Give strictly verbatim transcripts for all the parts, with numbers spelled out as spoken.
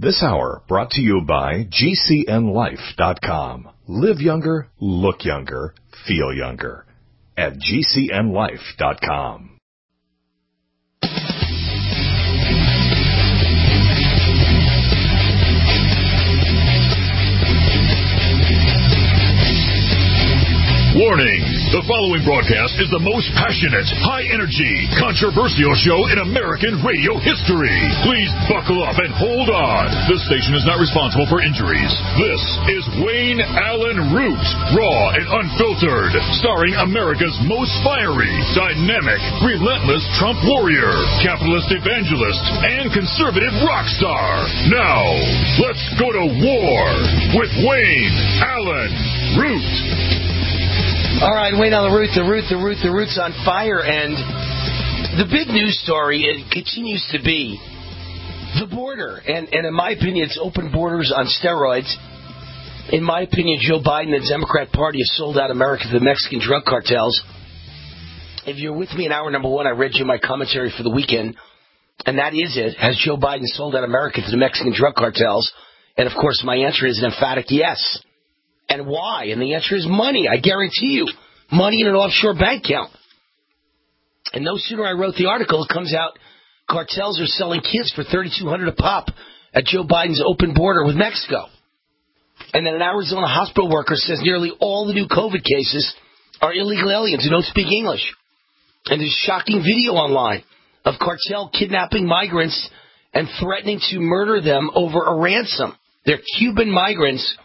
This hour brought to you by G C N life dot com. Live younger, look younger, feel younger at G C N life dot com. Warning! The following broadcast is the most passionate, high-energy, controversial show in American radio history. Please buckle up and hold on. This station is not responsible for injuries. This is Wayne Allyn Root, raw and unfiltered, starring America's most fiery, dynamic, relentless Trump warrior, capitalist evangelist, and conservative rock star. Now, let's go to war with Wayne Allyn Root. All right, Wayne Allyn Root, the root, the root, the root's on fire, and the big news story, it continues to be the border, and, and in my opinion, it's open borders on steroids. In my opinion, Joe Biden and the Democrat Party have sold out America to the Mexican drug cartels. If you're with me in hour number one, I read you my commentary for the weekend, and that is it. Has Joe Biden sold out America to the Mexican drug cartels? And, of course, my answer is an emphatic yes. And why? And the answer is money. I guarantee you. Money in an offshore bank account. And no sooner I wrote the article, it comes out, cartels are selling kids for thirty-two hundred dollars a pop at Joe Biden's open border with Mexico. And then an Arizona hospital worker says nearly all the new COVID cases are illegal aliens who don't speak English. And there's shocking video online of cartel kidnapping migrants and threatening to murder them over a ransom. They're Cuban migrants.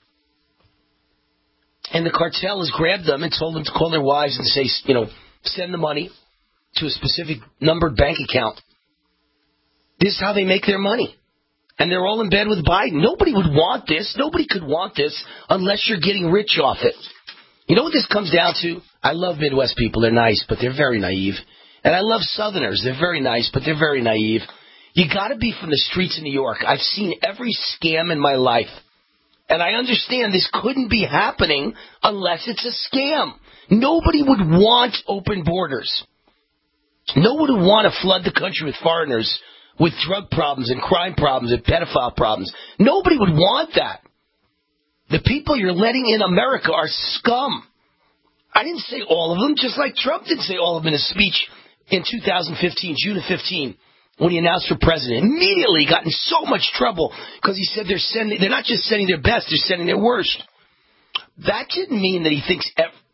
And the cartel has grabbed them and told them to call their wives and say, you know, send the money to a specific numbered bank account. This is how they make their money. And they're all in bed with Biden. Nobody would want this. Nobody could want this unless you're getting rich off it. You know what this comes down to? I love Midwest people. They're nice, but they're very naive. And I love Southerners. They're very nice, but they're very naive. You got to be from the streets of New York. I've seen every scam in my life. And I understand this couldn't be happening unless it's a scam. Nobody would want open borders. No one would want to flood the country with foreigners with drug problems and crime problems and pedophile problems. Nobody would want that. The people you're letting in America are scum. I didn't say all of them, just like Trump didn't say all of them in his speech in two thousand fifteen, June of fifteen. When he announced for president, immediately got in so much trouble because he said they're sending, they're not just sending their best, they're sending their worst. That didn't mean that he thinks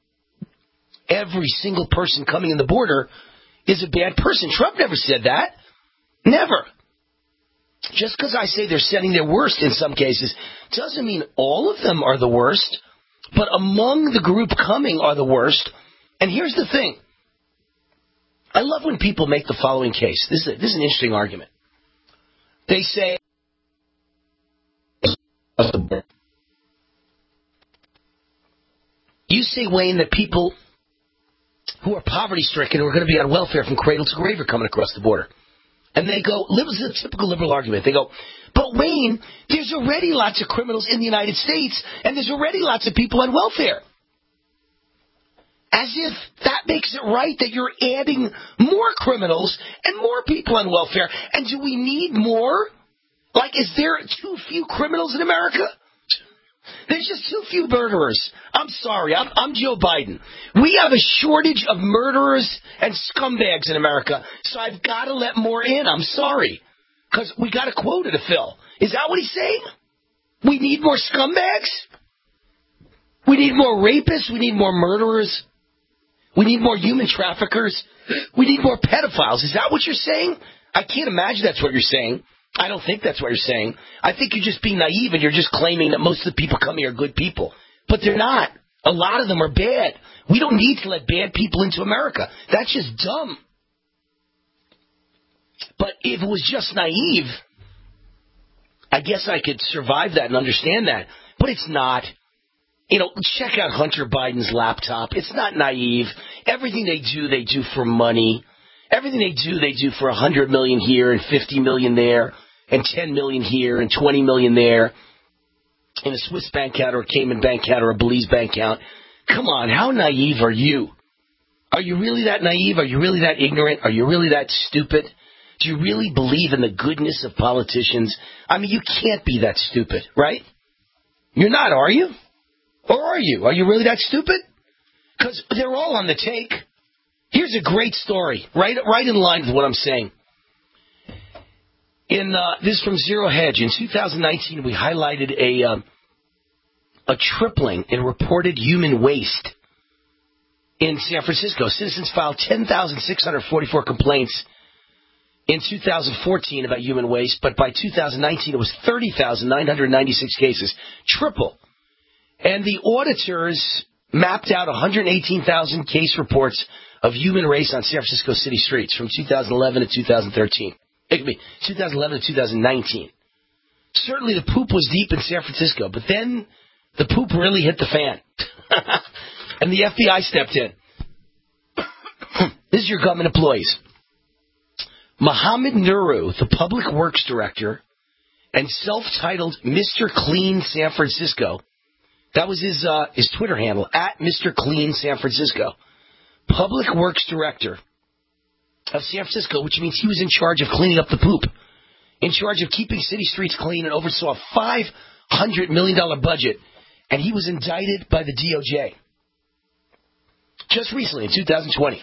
every single person coming in the border is a bad person. Trump never said that. Never. Just because I say they're sending their worst in some cases doesn't mean all of them are the worst, but among the group coming are the worst. And here's the thing. I love when people make the following case. This is, a, this is an interesting argument. They say, you say, Wayne, that people who are poverty-stricken, who are going to be on welfare from cradle to grave are coming across the border. And they go, this is a typical liberal argument. They go, but Wayne, there's already lots of criminals in the United States, and there's already lots of people on welfare. As if that makes it right that you're adding more criminals and more people on welfare. And do we need more? Like, is there too few criminals in America? There's just too few murderers. I'm sorry. I'm, I'm Joe Biden. We have a shortage of murderers and scumbags in America, so I've got to let more in. I'm sorry. Because we got a quota to fill. Is that what he's saying? We need more scumbags? We need more rapists? We need more murderers? We need more human traffickers. We need more pedophiles. Is that what you're saying? I can't imagine that's what you're saying. I don't think that's what you're saying. I think you're just being naive and you're just claiming that most of the people coming here are good people. But they're not. A lot of them are bad. We don't need to let bad people into America. That's just dumb. But if it was just naive, I guess I could survive that and understand that. But it's not. You know, check out Hunter Biden's laptop. It's not naive. Everything they do, they do for money. Everything they do, they do for one hundred million dollars here and fifty million dollars there and ten million dollars here and twenty million dollars there in a Swiss bank account or a Cayman bank account or a Belize bank account. Come on, how naive are you? Are you really that naive? Are you really that ignorant? Are you really that stupid? Do you really believe in the goodness of politicians? I mean, you can't be that stupid, right? You're not, are you? Or are you? Are you really that stupid? Because they're all on the take. Here's a great story, right, right in line with what I'm saying. In uh, this is from Zero Hedge. In two thousand nineteen, we highlighted a um, a tripling in reported human waste in San Francisco. Citizens filed ten thousand six hundred forty-four complaints in two thousand fourteen about human waste, but by two thousand nineteen, it was thirty thousand nine hundred ninety-six cases, triple. And the auditors mapped out one hundred eighteen thousand case reports of human waste on San Francisco city streets from two thousand eleven to two thousand thirteen. It could be two thousand eleven to two thousand nineteen. Certainly the poop was deep in San Francisco, but then the poop really hit the fan. And the F B I stepped in. This is your government employees. Mohammed Nuru, the public works director and self-titled Mister Clean San Francisco. That was his uh, his Twitter handle, at Mister Clean San Francisco. Public works director of San Francisco, which means he was in charge of cleaning up the poop, in charge of keeping city streets clean, and oversaw a five hundred million dollars budget, and he was indicted by the D O J just recently in two thousand twenty.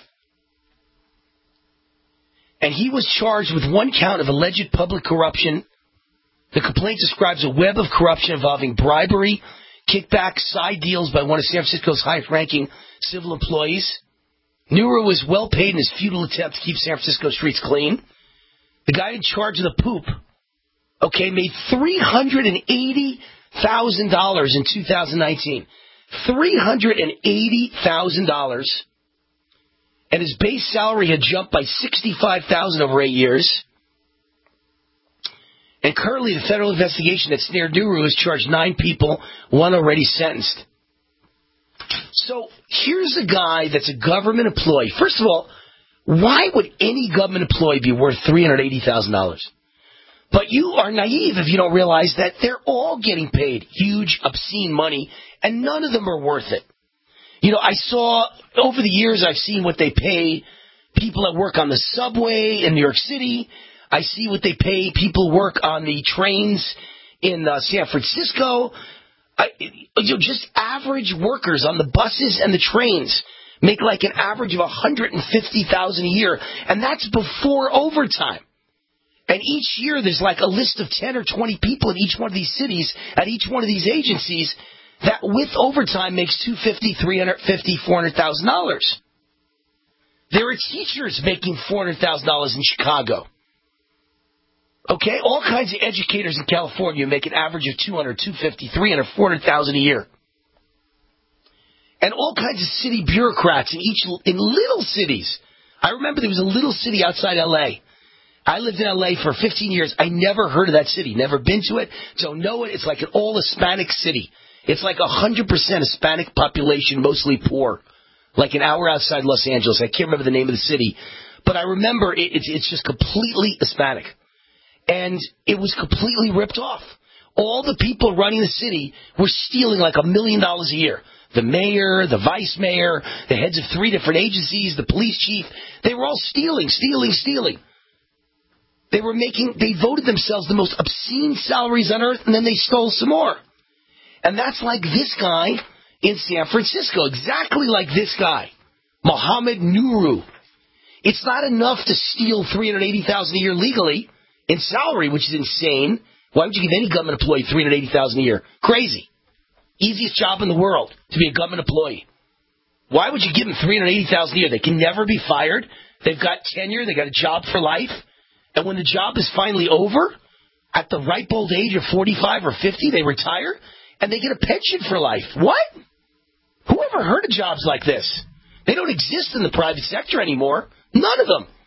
And he was charged with one count of alleged public corruption. The complaint describes a web of corruption involving bribery, kickbacks, side deals by one of San Francisco's highest-ranking civil employees. Nuru was well paid in his futile attempt to keep San Francisco streets clean. The guy in charge of the poop, okay, made three hundred eighty thousand dollars in two thousand nineteen. three hundred eighty thousand dollars. And his base salary had jumped by sixty-five thousand dollars over eight years. And currently the federal investigation that snared Nuru has charged nine people, one already sentenced. So here's a guy that's a government employee. First of all, why would any government employee be worth three hundred eighty thousand dollars? But you are naive if you don't realize that they're all getting paid huge, obscene money, and none of them are worth it. You know, I saw, over the years, I've seen what they pay people that work on the subway in New York City. I see what they pay people who work on the trains in uh, San Francisco. I, you know, just average workers on the buses and the trains make like an average of one hundred fifty thousand dollars a year, and that's before overtime. And each year there's like a list of ten or twenty people in each one of these cities, at each one of these agencies, that with overtime makes two hundred fifty thousand dollars, three hundred fifty thousand dollars, four hundred thousand dollars. There are teachers making four hundred thousand dollars in Chicago. Okay, all kinds of educators in California make an average of two hundred, two hundred fifty, three hundred, four hundred thousand a year. And all kinds of city bureaucrats in each in little cities. I remember there was a little city outside L A. I lived in L A for fifteen years. I never heard of that city. Never been to it. Don't know it. It's like an all Hispanic city. It's like a one hundred percent Hispanic population, mostly poor. Like an hour outside Los Angeles. I can't remember the name of the city. But I remember it, it's, it's just completely Hispanic. And it was completely ripped off. All the people running the city were stealing like a million dollars a year. The mayor, the vice mayor, the heads of three different agencies, the police chief. They were all stealing, stealing, stealing. They were making, they voted themselves the most obscene salaries on earth, and then they stole some more. And that's like this guy in San Francisco, exactly like this guy, Mohammed Nuru. It's not enough to steal three hundred eighty thousand dollars a year legally in salary, which is insane. Why would you give any government employee three hundred eighty thousand dollars a year? Crazy. Easiest job in the world to be a government employee. Why would you give them three hundred eighty thousand dollars a year? They can never be fired. They've got tenure. They got a job for life. And when the job is finally over, at the ripe old age of forty-five or fifty, they retire. And they get a pension for life. What? Who ever heard of jobs like this? They don't exist in the private sector anymore. None of them.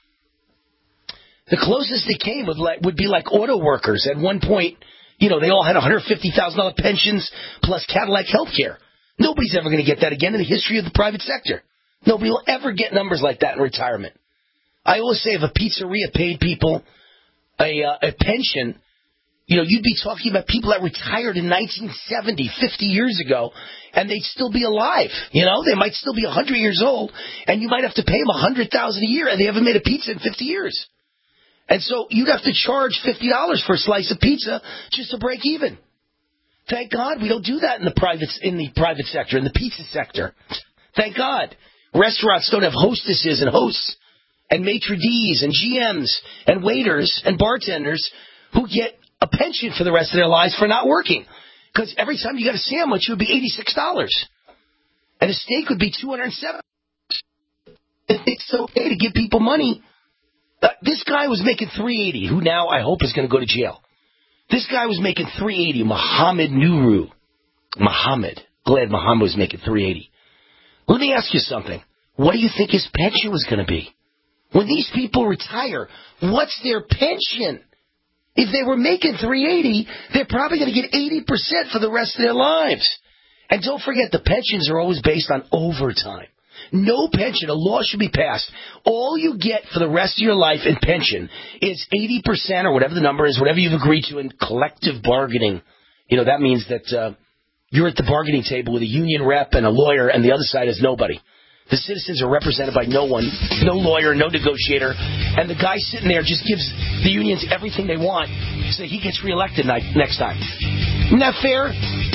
The closest they came would, like, would be like auto workers. At one point, you know, they all had one hundred fifty thousand dollars pensions plus Cadillac health care. Nobody's ever going to get that again in the history of the private sector. Nobody will ever get numbers like that in retirement. I always say if a pizzeria paid people a, uh, a pension, you know, you'd be talking about people that retired in nineteen seventy, fifty years ago, and they'd still be alive. You know, they might still be one hundred years old, and you might have to pay them one hundred thousand dollars a year, and they haven't made a pizza in fifty years. And so you'd have to charge fifty dollars for a slice of pizza just to break even. Thank God we don't do that in the private in the private sector, in the pizza sector. Thank God. Restaurants don't have hostesses and hosts and maitre d's and G Ms and waiters and bartenders who get a pension for the rest of their lives for not working. Because every time you got a sandwich, it would be eighty-six dollars. And a steak would be two hundred seven dollars. It's okay to give people money. Uh, this guy was making three eighty, who now I hope is going to go to jail. This guy was making three eighty, Mohammed Nuru. Mohammed. Glad Mohammed was making three eighty. Let me ask you something. What do you think his pension was going to be? When these people retire, what's their pension? If they were making three eighty, they're probably going to get eighty percent for the rest of their lives. And don't forget, the pensions are always based on overtime. No pension, a law should be passed. All you get for the rest of your life in pension is eighty percent or whatever the number is, whatever you've agreed to in collective bargaining. You know, that means that uh, you're at the bargaining table with a union rep and a lawyer, and the other side is nobody. The citizens are represented by no one, no lawyer, no negotiator, and the guy sitting there just gives the unions everything they want so he gets reelected next time. Isn't that fair?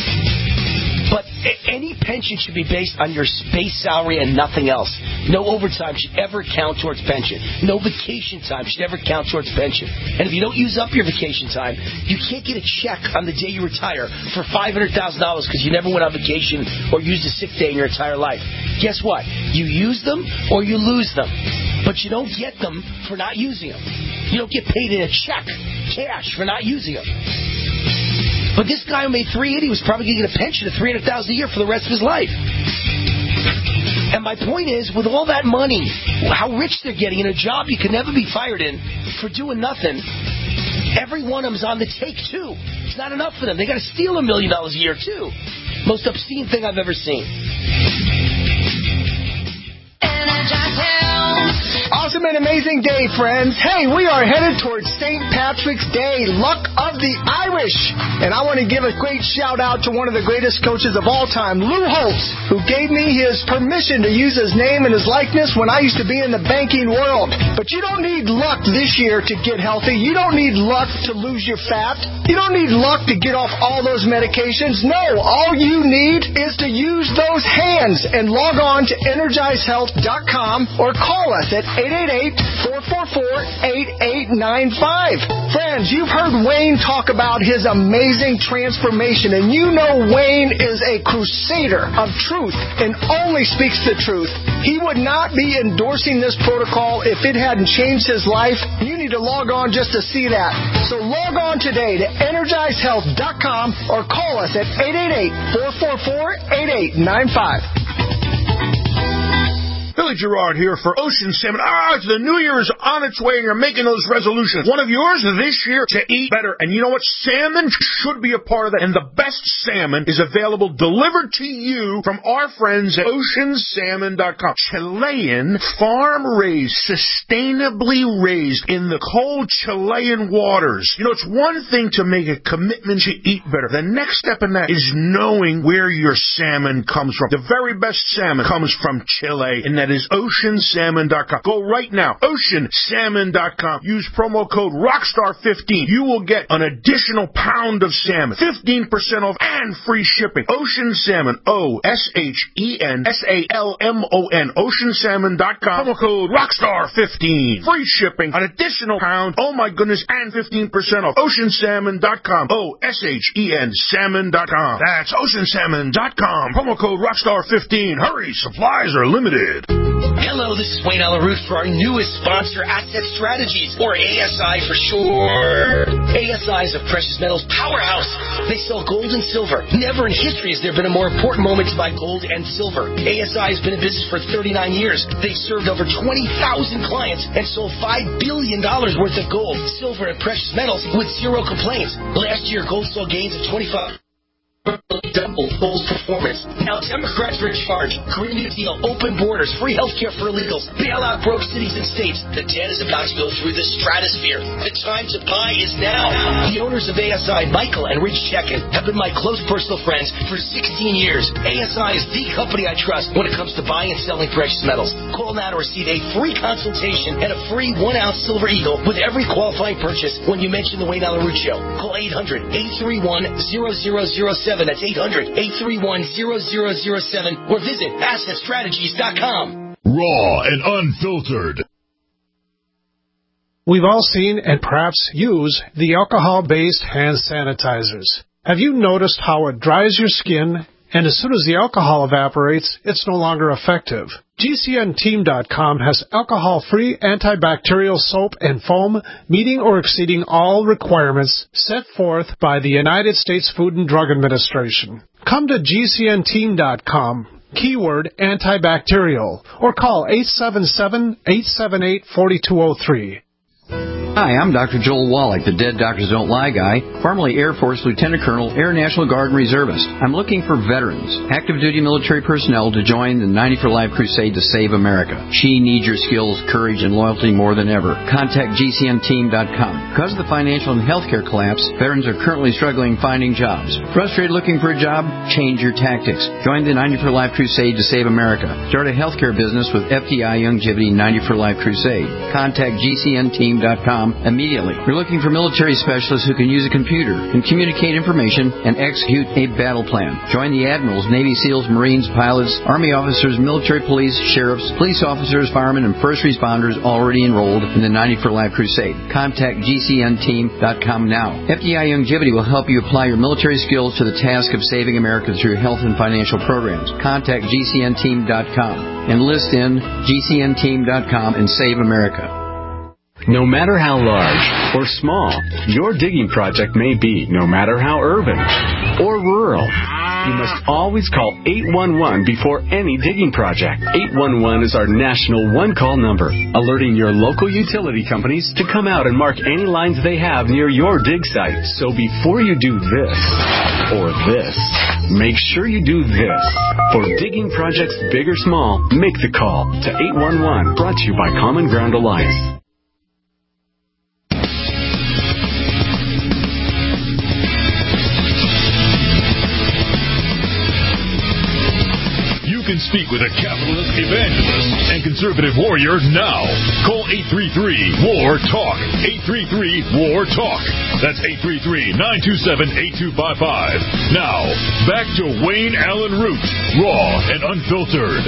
But any pension should be based on your base salary and nothing else. No overtime should ever count towards pension. No vacation time should ever count towards pension. And if you don't use up your vacation time, you can't get a check on the day you retire for five hundred thousand dollars because you never went on vacation or used a sick day in your entire life. Guess what? You use them or you lose them. But you don't get them for not using them. You don't get paid in a check, cash, for not using them. But this guy who made three eighty was probably going to get a pension of three hundred thousand dollars a year for the rest of his life. And my point is, with all that money, how rich they're getting in a job you can never be fired in for doing nothing, every one of them is on the take, too. It's not enough for them. They got to steal a million dollars a year, too. Most obscene thing I've ever seen. Awesome and amazing day, friends. Hey, we are headed towards Saint Patrick's Day, Luck of the Irish. And I want to give a great shout out to one of the greatest coaches of all time, Lou Holtz, who gave me his permission to use his name and his likeness when I used to be in the banking world. But you don't need luck this year to get healthy. You don't need luck to lose your fat. You don't need luck to get off all those medications. No, all you need is to use those hands and log on to energize health dot com or call us at eight eight eight, four four four, eight eight nine five. Friends, you've heard Wayne talk about his amazing transformation, and you know Wayne is a crusader of truth and only speaks the truth. He would not be endorsing this protocol if it hadn't changed his life. You need to log on just to see that. So log on today to energize health dot com or call us at eight eight eight, four four four, eight eight nine five. Billy Gerard here for Ocean Salmon. Ah, it's the New Year is on its way and you're making those resolutions. One of yours this year to eat better. And you know what? Salmon should be a part of that. And the best salmon is available delivered to you from our friends at ocean salmon dot com. Chilean, farm-raised, sustainably raised in the cold Chilean waters. You know, it's one thing to make a commitment to eat better. The next step in that is knowing where your salmon comes from. The very best salmon comes from Chile, and that is ocean salmon dot com. Go right now, ocean salmon dot com. Use promo code rockstar fifteen. You will get an additional pound of salmon, fifteen percent off, and free shipping. Ocean Salmon, O S H E N S A L M O N, ocean salmon dot com. Promo code rockstar fifteen. Free shipping, an additional pound, oh my goodness, and fifteen percent off. ocean salmon dot com. O S H E N salmon dot com. That's ocean salmon dot com. Promo code rockstar fifteen. Hurry, supplies are limited. Hello, this is Wayne Alaroot for our newest sponsor, Asset Strategies, or A S I for short. A S I is a precious metals powerhouse. They sell gold and silver. Never in history has there been a more important moment to buy gold and silver. A S I has been in business for thirty-nine years. They've served over twenty thousand clients and sold five billion dollars worth of gold, silver, and precious metals with zero complaints. Last year, gold saw gains of twenty-five double Bulls performance. Now Democrats are in charge. Green New Deal, open borders, free health care for illegals, bail out broke cities and states. The debt is about to go through the stratosphere. The time to buy is now. The owners of A S I, Michael and Rich Chekin, have been my close personal friends for sixteen years. A S I is the company I trust when it comes to buying and selling precious metals. Call now to receive a free consultation and a free one-ounce Silver Eagle with every qualifying purchase when you mention the Wayne Allyn Root Show. Call eight hundred, eight three one, zero zero zero seven. That's eight hundred, eight three one, zero zero zero seven. Or visit asset strategies dot com. Raw and unfiltered. We've all seen and perhaps use the alcohol-based hand sanitizers. Have you noticed how it dries your skin, and as soon as the alcohol evaporates, it's no longer effective? G C N team dot com has alcohol-free antibacterial soap and foam meeting or exceeding all requirements set forth by the United States Food and Drug Administration. Come to G C N team dot com, keyword antibacterial, or call eight seven seven, eight seven eight, four two zero three. Hi, I'm Doctor Joel Wallach, the Dead Doctors Don't Lie guy, formerly Air Force Lieutenant Colonel, Air National Guard and Reservist. I'm looking for veterans, active duty military personnel to join the ninety for Life crusade to save America. She needs your skills, courage, and loyalty more than ever. Contact G C N team dot com. Because of the financial and healthcare collapse, veterans are currently struggling finding jobs. Frustrated looking for a job? Change your tactics. Join the ninety for Life crusade to save America. Start a healthcare business with F D I Youngevity ninety for Life crusade. Contact G C N team dot com immediately. We're looking for military specialists who can use a computer, can communicate information, and execute a battle plan. Join the admirals, Navy SEALs, Marines, pilots, Army officers, military police, sheriffs, police officers, firemen, and first responders already enrolled in the ninety for Life crusade. Contact G C N team dot com now. F D I Youngevity will help you apply your military skills to the task of saving America through health and financial programs. Contact G C N team dot com. Enlist in G C N team dot com and save America. No matter how large or small your digging project may be, no matter how urban or rural, you must always call eight one one before any digging project. eight one one is our national one-call number, alerting your local utility companies to come out and mark any lines they have near your dig site. So before you do this or this, make sure you do this. For digging projects big or small, make the call to eight one one, brought to you by Common Ground Alliance. You can speak with a capitalist evangelist and conservative warrior now. Call eight three three, W A R, TALK. eight three three, W A R, TALK. That's eight three three, nine two seven, eight two five five. Now, back to Wayne Allyn Root, raw and unfiltered.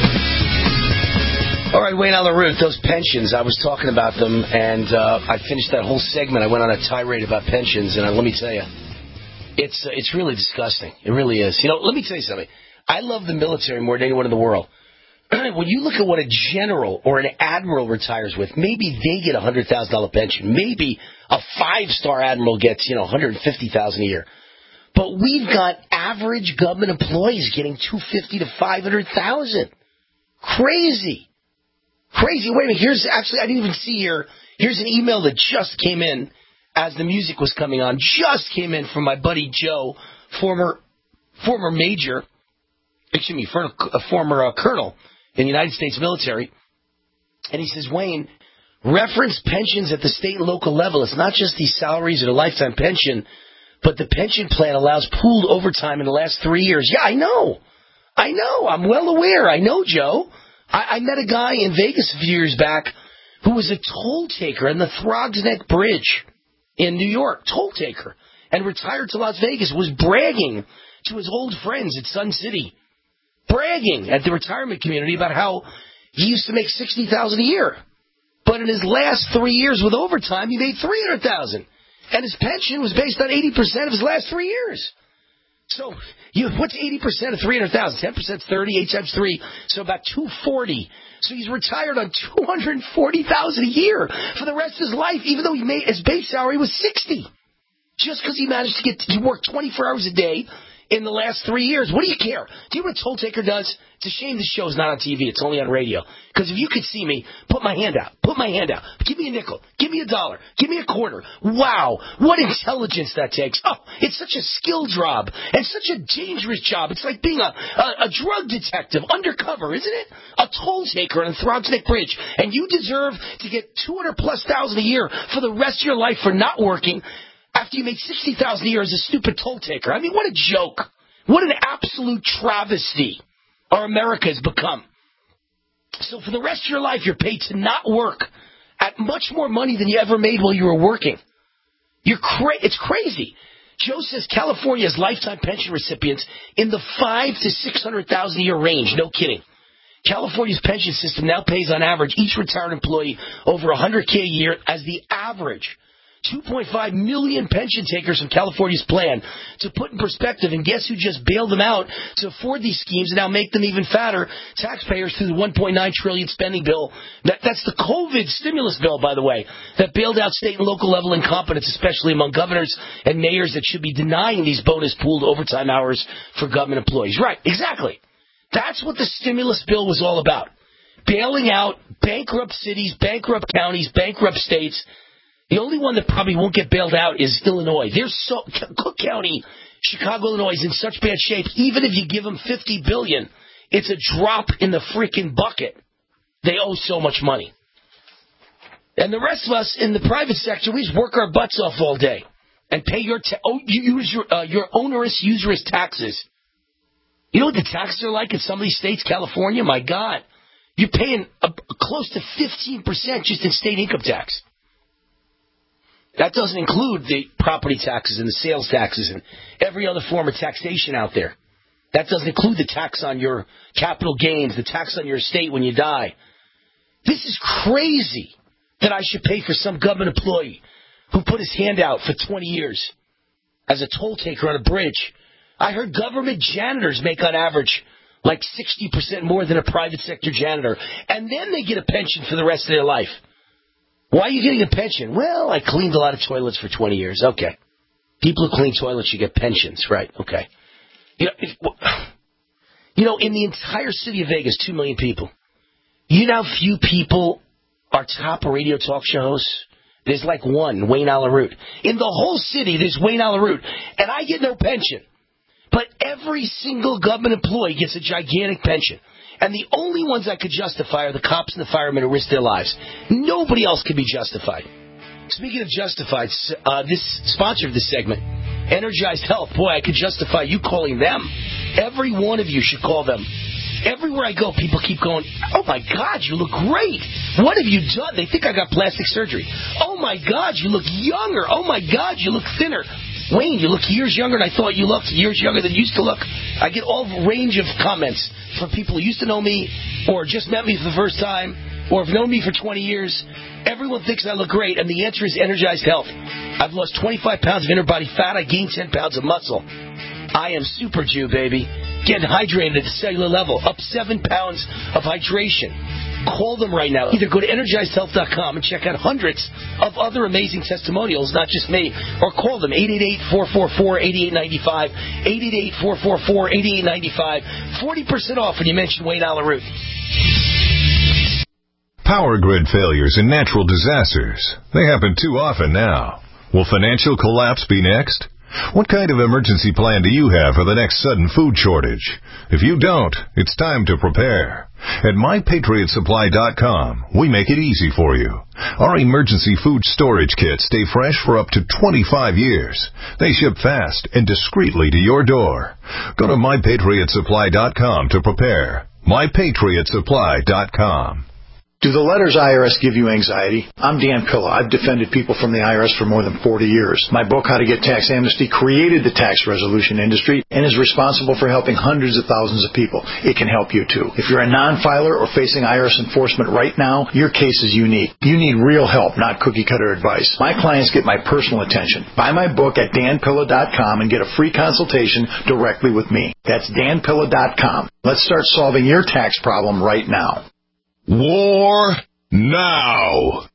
All right, Wayne Allyn Root, those pensions, I was talking about them, and uh, I finished that whole segment. I went on a tirade about pensions, and uh, let me tell you, it's uh, it's really disgusting. It really is. You know, let me tell you something. I love the military more than anyone in the world. When you look at what a general or an admiral retires with, maybe they get a one hundred thousand dollars pension. Maybe a five-star admiral gets, you know, one hundred fifty thousand dollars a year. But we've got average government employees getting two hundred fifty thousand to five hundred thousand dollars. Crazy. Crazy. Wait a minute. Here's actually, I didn't even see here. Here's an email that just came in as the music was coming on. Just came in from my buddy Joe, former former major. Excuse me, for a former uh, colonel in the United States military. And he says, Wayne, reference pensions at the state and local level. It's not just these salaries or the lifetime pension, but the pension plan allows pooled overtime in the last three years. Yeah, I know. I know. I'm well aware. I know, Joe. I, I met a guy in Vegas a few years back who was a toll taker on the Throgs Neck Bridge in New York, toll taker, and retired to Las Vegas, was bragging to his old friends at Sun City, bragging at the retirement community about how he used to make sixty thousand dollars a year. But in his last three years with overtime, he made three hundred thousand dollars. And his pension was based on eighty percent of his last three years. So you, what's eighty percent of three hundred thousand dollars? ten percent is thirty, eight times three, so about two hundred forty. So he's retired on two hundred forty thousand dollars a year for the rest of his life, even though he made, his base salary was sixty. Just because he managed to get to work twenty-four hours a day in the last three years. What do you care? Do you know what a toll taker does? It's a shame this show's not on T V. It's only on radio. Because if you could see me, put my hand out. Put my hand out. Give me a nickel. Give me a dollar. Give me a quarter. Wow. What intelligence that takes. Oh, it's such a skill job. And such a dangerous job. It's like being a, a, a drug detective undercover, isn't it? A toll taker on the Throgsneck Bridge. And you deserve to get two hundred plus thousand a year for the rest of your life for not working after you make sixty thousand a year as a stupid toll taker. I mean, what a joke. What an absolute travesty our America has become. So for the rest of your life, you're paid to not work at much more money than you ever made while you were working. You're cra- It's crazy. Joe says California has lifetime pension recipients in the five to six hundred thousand a year range. No kidding. California's pension system now pays on average each retired employee over one hundred K a year as the average. two point five million pension takers from California's plan. To put in perspective, and guess who just bailed them out to afford these schemes and now make them even fatter? Taxpayers through the one point nine trillion dollars spending bill. That, that's the COVID stimulus bill, by the way, that bailed out state and local level incompetence, especially among governors and mayors that should be denying these bonus pooled overtime hours for government employees. Right, exactly. That's what the stimulus bill was all about. Bailing out bankrupt cities, bankrupt counties, bankrupt states. The only one that probably won't get bailed out is Illinois. They're so Cook County, Chicago, Illinois is in such bad shape. Even if you give them fifty billion dollars, it's a drop in the freaking bucket. They owe so much money. And the rest of us in the private sector, we just work our butts off all day and pay your ta- oh, you use your uh, your onerous, usurious taxes. You know what the taxes are like in some of these states? California, my God, you're paying a, a close to fifteen percent just in state income tax. That doesn't include the property taxes and the sales taxes and every other form of taxation out there. That doesn't include the tax on your capital gains, the tax on your estate when you die. This is crazy that I should pay for some government employee who put his hand out for twenty years as a toll taker on a bridge. I heard government janitors make on average like sixty percent more than a private sector janitor. And then they get a pension for the rest of their life. Why are you getting a pension? Well, I cleaned a lot of toilets for twenty years. Okay. People who clean toilets should get pensions. Right. Okay. You know, if, you know, in the entire city of Vegas, two million people, you know how few people are top radio talk show hosts? There's like one, Wayne Allyn Root. In the whole city, there's Wayne Allyn Root. And I get no pension. But every single government employee gets a gigantic pension. And the only ones that could justify are the cops and the firemen who risk their lives. Nobody else can be justified. Speaking of justified, uh, this sponsor of this segment, Energized Health. Boy, I could justify you calling them. Every one of you should call them. Everywhere I go, people keep going, oh, my God, you look great. What have you done? They think I got plastic surgery. Oh, my God, you look younger. Oh, my God, you look thinner. Wayne, you look years younger than I thought you looked, years younger than you used to look. I get all range of comments from people who used to know me or just met me for the first time or have known me for twenty years. Everyone thinks I look great, and the answer is Energized Health. I've lost twenty-five pounds of inner body fat. I gained ten pounds of muscle. I am Super Jew, baby. Getting hydrated at the cellular level. Up seven pounds of hydration. Call them right now. Either go to energized health dot com and check out hundreds of other amazing testimonials, not just me, or call them eight eight eight, four four four, eight eight nine five, eight eight eight, four four four, eight eight nine five. forty percent off when you mention Wayne Allyn Root. Power grid failures and natural disasters. They happen too often now. Will financial collapse be next? What kind of emergency plan do you have for the next sudden food shortage? If you don't, it's time to prepare. At my patriot supply dot com, we make it easy for you. Our emergency food storage kits stay fresh for up to twenty-five years. They ship fast and discreetly to your door. Go to my patriot supply dot com to prepare. my patriot supply dot com. Do the letters I R S give you anxiety? I'm Dan Pilla. I've defended people from the I R S for more than forty years. My book, How to Get Tax Amnesty, created the tax resolution industry and is responsible for helping hundreds of thousands of people. It can help you, too. If you're a non-filer or facing I R S enforcement right now, your case is unique. You need real help, not cookie-cutter advice. My clients get my personal attention. Buy my book at dan pilla dot com and get a free consultation directly with me. That's dan pilla dot com. Let's start solving your tax problem right now. War now.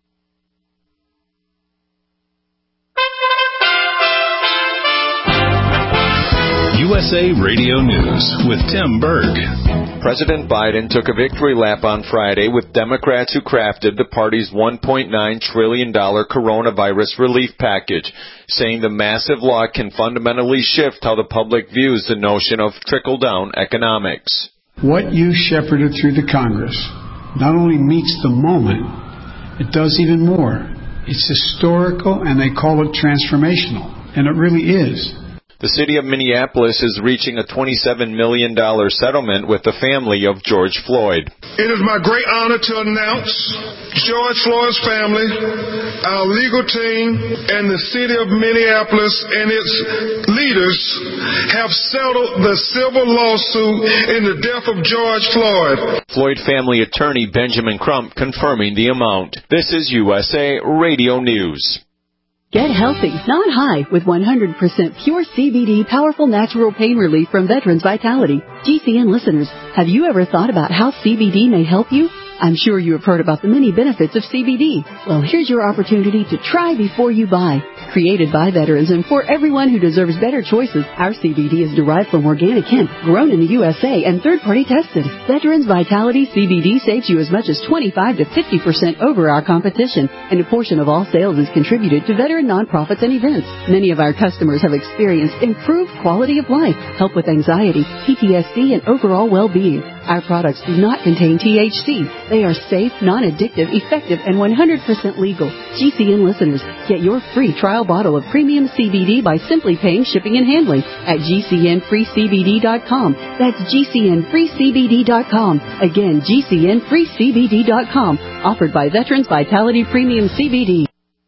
You U S A Radio News with Tim Berg. President Biden took a victory lap on Friday with Democrats who crafted the party's one point nine trillion dollars coronavirus relief package, saying the massive law can fundamentally shift how the public views the notion of trickle-down economics. What you shepherded through the Congress not only meets the moment, it does even more. It's historical, and they call it transformational, and it really is. The city of Minneapolis is reaching a twenty-seven million dollars settlement with the family of George Floyd. It is my great honor to announce George Floyd's family, our legal team, and the city of Minneapolis and its leaders have settled the civil lawsuit in the death of George Floyd. Floyd family attorney Benjamin Crump confirming the amount. This is U S A Radio News. Get healthy, not high, with one hundred percent pure C B D powerful natural pain relief from Veterans Vitality. G C N listeners, have you ever thought about how C B D may help you? I'm sure you have heard about the many benefits of C B D. Well, here's your opportunity to try before you buy. Created by veterans and for everyone who deserves better choices, our C B D is derived from organic hemp, grown in the U S A and third-party tested. Veterans Vitality C B D saves you as much as twenty-five to fifty percent over our competition, and a portion of all sales is contributed to veteran nonprofits and events. Many of our customers have experienced improved quality of life, help with anxiety, P T S D, and overall well-being. Our products do not contain T H C. They are safe, non-addictive, effective, and one hundred percent legal. G C N listeners, get your free trial bottle of premium C B D by simply paying shipping and handling at G C N free C B D dot com. That's G C N free C B D dot com. Again, G C N free C B D dot com. Offered by Veterans Vitality Premium C B D.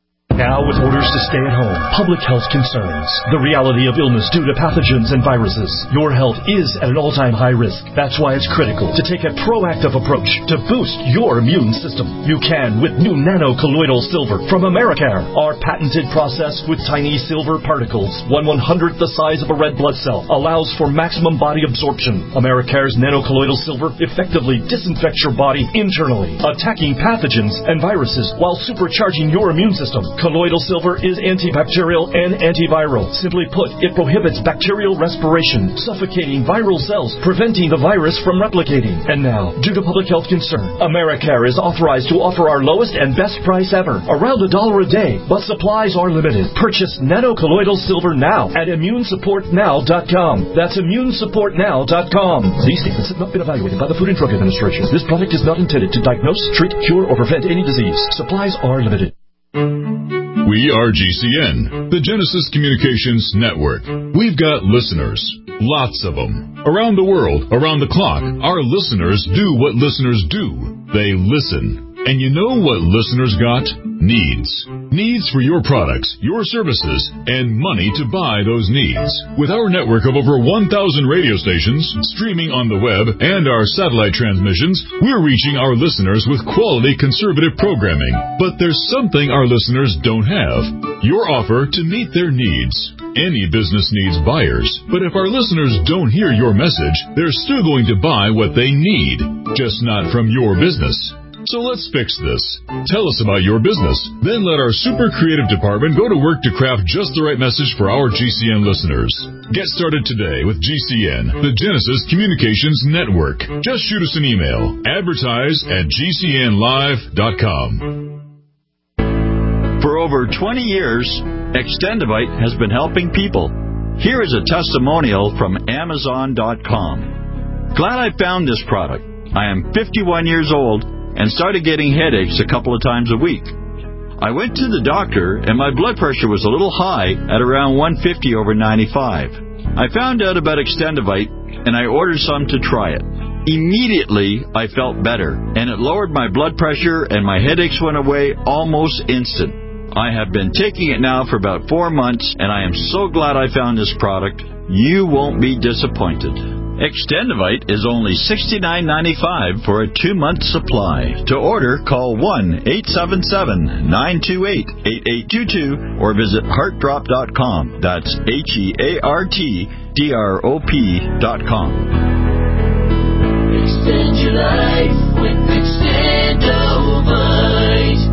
Now with orders to stay at home, public health concerns, the reality of illness due to pathogens and viruses, your health is at an all-time high risk. That's why it's critical to take a proactive approach to boost your immune system. You can with new nano-colloidal silver from Americare. Our patented process with tiny silver particles, one one-hundredth the size of a red blood cell, allows for maximum body absorption. Americare's nano-colloidal silver effectively disinfects your body internally, attacking pathogens and viruses while supercharging your immune system. Colloidal silver is antibacterial and antiviral. Simply put, it prohibits bacterial respiration, suffocating viral cells, preventing the virus from replicating. And now, due to public health concern, Americare is authorized to offer our lowest and best price ever, around a dollar a day, but supplies are limited. Purchase nano-colloidal silver now at immune support now dot com. That's immune support now dot com. These statements have not been evaluated by the Food and Drug Administration. This product is not intended to diagnose, treat, cure, or prevent any disease. Supplies are limited. We are G C N, the Genesis Communications Network. We've got listeners, lots of them. Around the world, around the clock, our listeners do what listeners do. They listen. And you know what listeners got? Needs. Needs for your products, your services, and money to buy those needs. With our network of over one thousand radio stations, streaming on the web, and our satellite transmissions, we're reaching our listeners with quality conservative programming. But there's something our listeners don't have. Your offer to meet their needs. Any business needs buyers, but if our listeners don't hear your message, they're still going to buy what they need, just not from your business. So let's fix this. Tell us about your business. Then let our super creative department go to work to craft just the right message for our G C N listeners. Get started today with G C N, the Genesis Communications Network. Just shoot us an email. Advertise at G C N live dot com. For over twenty years, Extendivite has been helping people. Here is a testimonial from Amazon dot com. Glad I found this product. I am fifty-one years old and started getting headaches a couple of times a week. I went to the doctor and my blood pressure was a little high at around one fifty over ninety-five. I found out about Extendivite and I ordered some to try it. Immediately, I felt better and it lowered my blood pressure and my headaches went away almost instant. I have been taking it now for about four months and I am so glad I found this product. You won't be disappointed. Extendivite is only sixty-nine ninety-five for a two-month supply. To order, call one eight seven seven, nine two eight, eight eight two two or visit heart drop dot com. That's H E A R T D R O P dot com. Extend your life with Extendivite.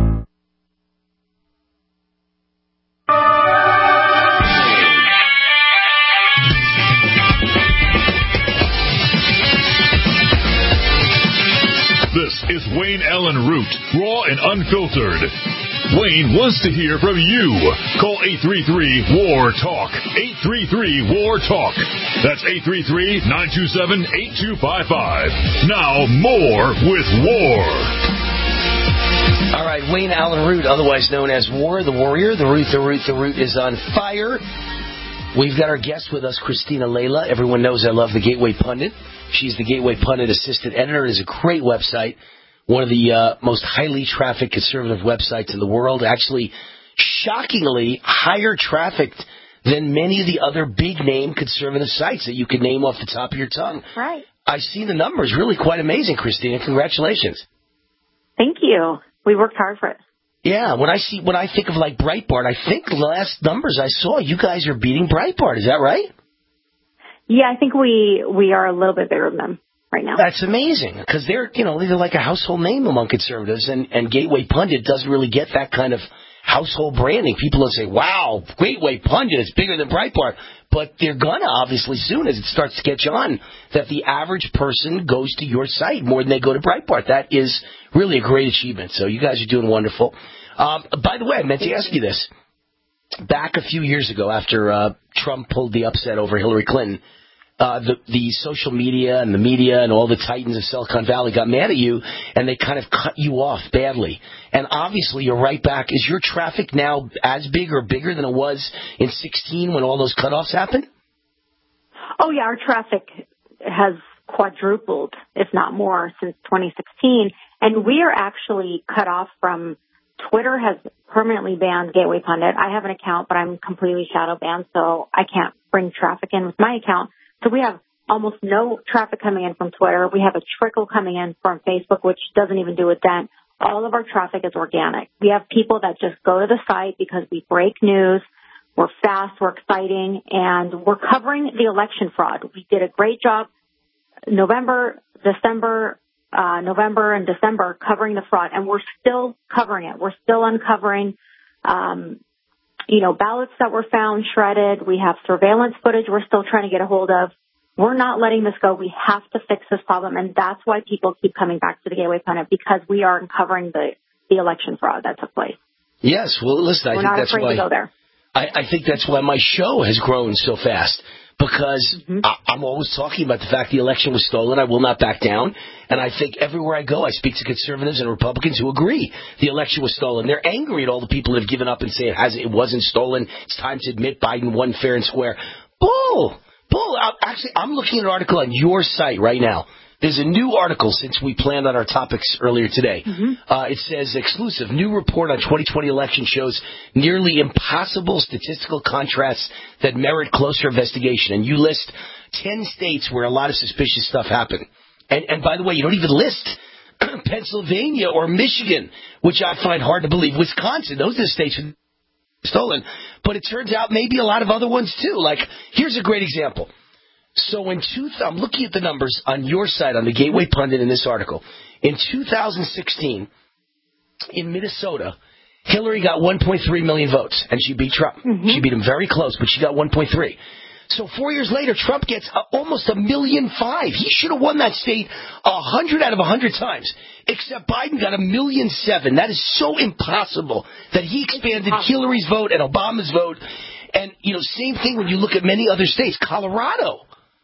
Wayne Allen Root, raw and unfiltered. Wayne wants to hear from you. Call eight three three, W A R, TALK. eight three three, W A R, TALK. That's eight three three, nine two seven, eight two five five. Now, more with War. All right, Wayne Allen Root, otherwise known as War, the Warrior. The Root, the Root, the Root is on fire. We've got our guest with us, Christina Layla. Everyone knows I love the Gateway Pundit. She's the Gateway Pundit Assistant Editor. It is a great website, one of the uh, most highly trafficked conservative websites in the world. Actually, shockingly higher trafficked than many of the other big-name conservative sites that you could name off the top of your tongue. Right. I've seen the numbers. Really quite amazing, Christina. Congratulations. Thank you. We worked hard for it. Yeah, when I see when I think of like Breitbart, I think the last numbers I saw, you guys are beating Breitbart. Is that right? Yeah, I think we we are a little bit bigger than them right now. That's amazing because they're you know they're like a household name among conservatives, and and Gateway Pundit doesn't really get that kind of household branding. People will say, "Wow, Gateway Pundit is bigger than Breitbart," but they're gonna obviously soon as it starts to catch on that the average person goes to your site more than they go to Breitbart. That is really a great achievement. So you guys are doing wonderful. Um, by the way, I meant to ask you this. Back a few years ago, after uh, Trump pulled the upset over Hillary Clinton, uh, the, the social media and the media and all the titans of Silicon Valley got mad at you, and they kind of cut you off badly. And obviously, you're right back. Is your traffic now as big or bigger than it was in sixteen when all those cutoffs happened? Oh, yeah, our traffic has quadrupled, if not more, since twenty sixteen. And we are actually cut off from Twitter has permanently banned Gateway Pundit. I have an account, but I'm completely shadow banned, so I can't bring traffic in with my account. So we have almost no traffic coming in from Twitter. We have a trickle coming in from Facebook, which doesn't even do a dent. All of our traffic is organic. We have people that just go to the site because we break news. We're fast, we're exciting, and we're covering the election fraud. We did a great job November, December, uh, November and December covering the fraud, and we're still covering it. We're still uncovering, um, you know, ballots that were found shredded. We have surveillance footage we're still trying to get a hold of. We're not letting this go. We have to fix this problem, and that's why people keep coming back to the Gateway Pundit, because we are uncovering the, the election fraud that took place. Yes, well, listen, I we're think not that's afraid why to go there. I, I think that's why my show has grown so fast, because mm-hmm. I, I'm always talking about the fact the election was stolen. I will not back down. And I think everywhere I go, I speak to conservatives and Republicans who agree the election was stolen. They're angry at all the people that have given up and say it, has, it wasn't stolen. It's time to admit Biden won fair and square. Bull! Bull! Actually, I'm looking at an article on your site right now. There's a new article since we planned on our topics earlier today. Mm-hmm. Uh, it says, exclusive, new report on twenty twenty election shows nearly impossible statistical contrasts that merit closer investigation. And you list ten states where a lot of suspicious stuff happened. And, and by the way, you don't even list Pennsylvania or Michigan, which I find hard to believe. Wisconsin, those are the states stolen. But it turns out maybe a lot of other ones, too. Like, here's a great example. So in two, I'm looking at the numbers on your site, on the Gateway Pundit in this article. In two thousand sixteen, in Minnesota, Hillary got one point three million votes, and she beat Trump. Mm-hmm. She beat him very close, but she got one point three. So four years later, Trump gets a, almost a million five. He should have won that state a hundred out of a hundred times, except Biden got a million seven. That is so impossible that he expanded Hillary's vote and Obama's vote. And, you know, same thing when you look at many other states. Colorado.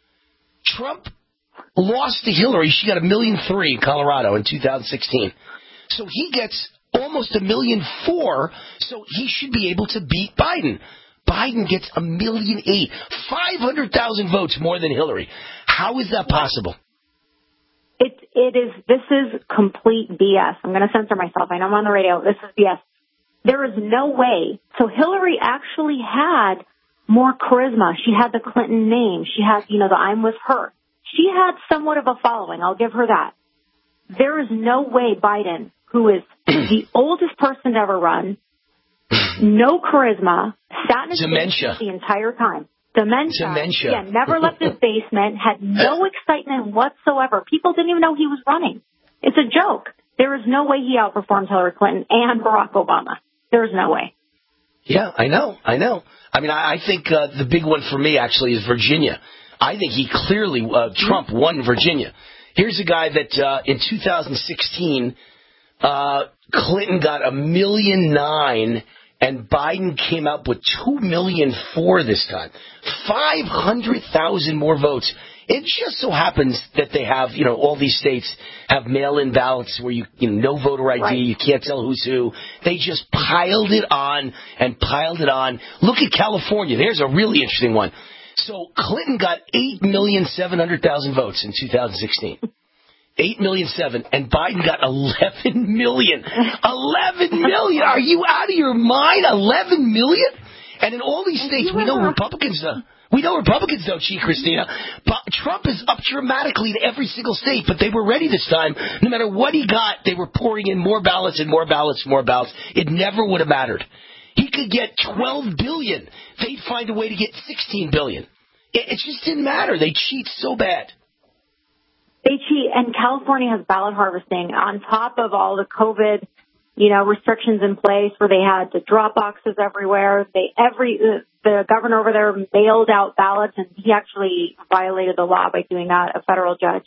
Trump lost to Hillary. She got a million three in Colorado in two thousand sixteen. So he gets almost a million four, so he should be able to beat Biden. Biden gets a million eight, five hundred thousand votes more than Hillary. How is that possible? It, it is, this is complete B S. I'm going to censor myself. I know I'm on the radio. This is B S. There is no way. So Hillary actually had more charisma. She had the Clinton name. She had, you know, the I'm with her. She had somewhat of a following. I'll give her that. There is no way Biden, who is the oldest person to ever run, no charisma, sat in his basement the entire time. Dementia. Dementia. Yeah, never left his basement, had no excitement whatsoever. People didn't even know he was running. It's a joke. There is no way he outperformed Hillary Clinton and Barack Obama. There is no way. Yeah, I know. I know. I mean, I, I think uh, the big one for me, actually, is Virginia. I think he clearly, uh, Trump won Virginia. Here's a guy that uh, in two thousand sixteen, uh, Clinton got a million nine, and Biden came up with two million four this time. five hundred thousand more votes. It just so happens that they have, you know, all these states have mail-in ballots where you, you know, no voter I D, right. You can't tell who's who. They just piled it on and piled it on. Look at California. There's a really interesting one. So Clinton got eight million seven hundred thousand votes in two thousand sixteen. eight million seven, and Biden got eleven million. eleven million. Are you out of your mind? eleven million? And in all these states, we know Republicans, uh, we know Republicans don't cheat, Christina. But Trump is up dramatically in every single state, but they were ready this time. No matter what he got, they were pouring in more ballots and more ballots, more ballots. It never would have mattered. He could get twelve billion. They'd find a way to get sixteen billion. It, it just didn't matter. They cheat so bad. They cheat, and California has ballot harvesting on top of all the COVID, you know, restrictions in place where they had the drop boxes everywhere. They every the governor over there mailed out ballots, and he actually violated the law by doing that. A federal judge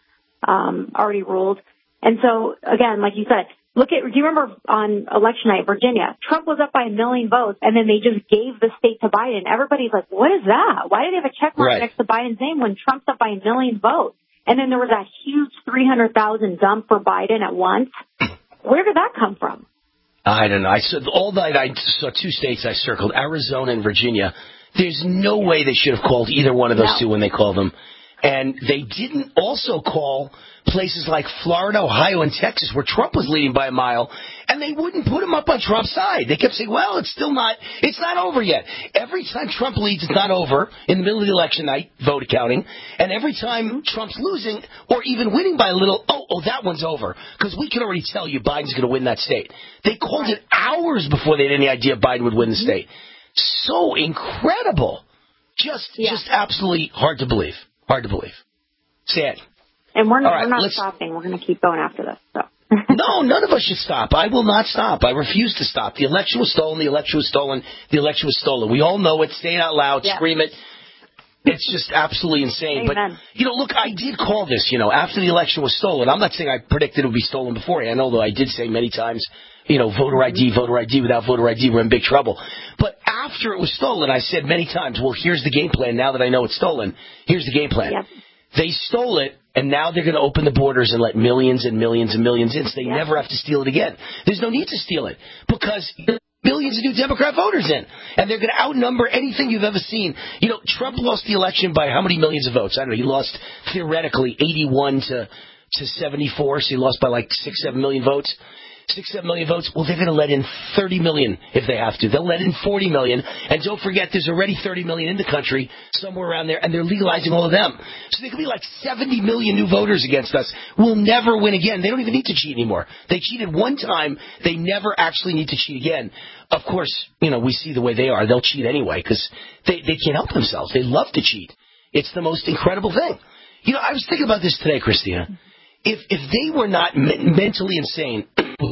um, already ruled. And so, again, like you said, look at. Do you remember on election night, Virginia? Trump was up by a million votes, and then they just gave the state to Biden. Everybody's like, "What is that? Why do they have a check mark right. next to Biden's name when Trump's up by a million votes?" And then there was that huge three hundred thousand dump for Biden at once. Where did that come from? I don't know. I saw, all night I saw two states I circled, Arizona and Virginia. There's no way they should have called either one of those no. two when they called them. And they didn't also call places like Florida, Ohio, and Texas, where Trump was leading by a mile, and they wouldn't put him up on Trump's side. They kept saying, well, it's still not, it's not over yet. Every time Trump leads, it's not over in the middle of the election night, vote accounting, and every time Trump's losing or even winning by a little, oh, oh, that one's over, because we can already tell you Biden's going to win that state. They called it hours before they had any idea Biden would win the state. So incredible. Just, yeah. just absolutely hard to believe. Hard to believe. Sad. And we're not, right, we're not stopping. We're going to keep going after this. So. No, none of us should stop. I will not stop. I refuse to stop. The election was stolen. The election was stolen. The election was stolen. We all know it. Say it out loud. Yeah. Scream it. It's just absolutely insane. Amen. But, you know, look, I did call this, you know, after the election was stolen. I'm not saying I predicted it would be stolen beforehand, although I did say many times, you know, voter I D, voter I D, without voter I D, we're in big trouble. But after it was stolen, I said many times, well, here's the game plan. Now that I know it's stolen, here's the game plan. Yep. They stole it, and now they're going to open the borders and let millions and millions and millions in, so they yep. never have to steal it again. There's no need to steal it, because millions of new Democrat voters in, and they're going to outnumber anything you've ever seen. You know, Trump lost the election by how many millions of votes? I don't know. He lost, theoretically, eighty-one to seventy-four, so he lost by like six, seven million votes. Six, seven million votes. Well, they're going to let in thirty million if they have to. They'll let in forty million. And don't forget, there's already thirty million in the country, somewhere around there, and they're legalizing all of them. So there could be like seventy million new voters against us. We'll never win again. They don't even need to cheat anymore. They cheated one time. They never actually need to cheat again. Of course, you know, we see the way they are. They'll cheat anyway because they, they can't help themselves. They love to cheat. It's the most incredible thing. You know, I was thinking about this today, Christina. If, if they were not me- mentally insane,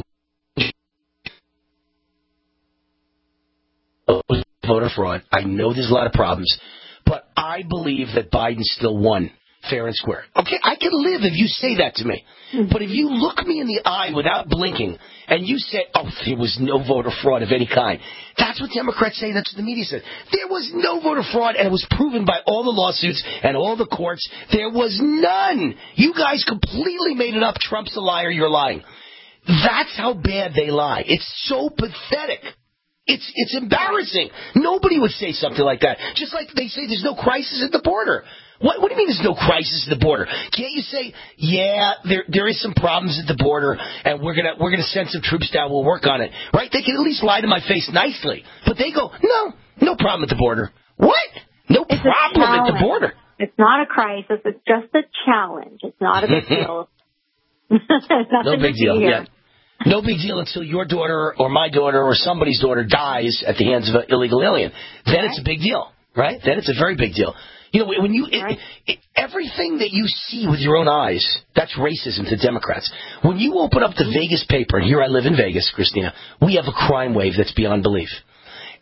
voter fraud. I know there's a lot of problems, but I believe that Biden still won fair and square. Okay, I can live if you say that to me. But if you look me in the eye without blinking and you say, oh, there was no voter fraud of any kind, that's what Democrats say, that's what the media said. There was no voter fraud, and it was proven by all the lawsuits and all the courts. There was none. You guys completely made it up. Trump's a liar, you're lying. That's how bad they lie. It's so pathetic. It's it's embarrassing. Nobody would say something like that. Just like they say there's no crisis at the border. What, what do you mean there's no crisis at the border? Can't you say, yeah, there there is some problems at the border, and we're gonna we're gonna send some troops down. We'll work on it, right? They can at least lie to my face nicely. But they go, no, no problem at the border. What? No it's problem at the border. It's not a crisis. It's just a challenge. It's not a big deal. No big deal. Yeah. No big deal until your daughter or my daughter or somebody's daughter dies at the hands of an illegal alien. Then right. It's a big deal, right? Then it's a very big deal. You know, when you right. it, it, everything that you see with your own eyes, that's racism to Democrats. When you open up the Vegas paper, and here I live in Vegas, Christina, we have a crime wave that's beyond belief.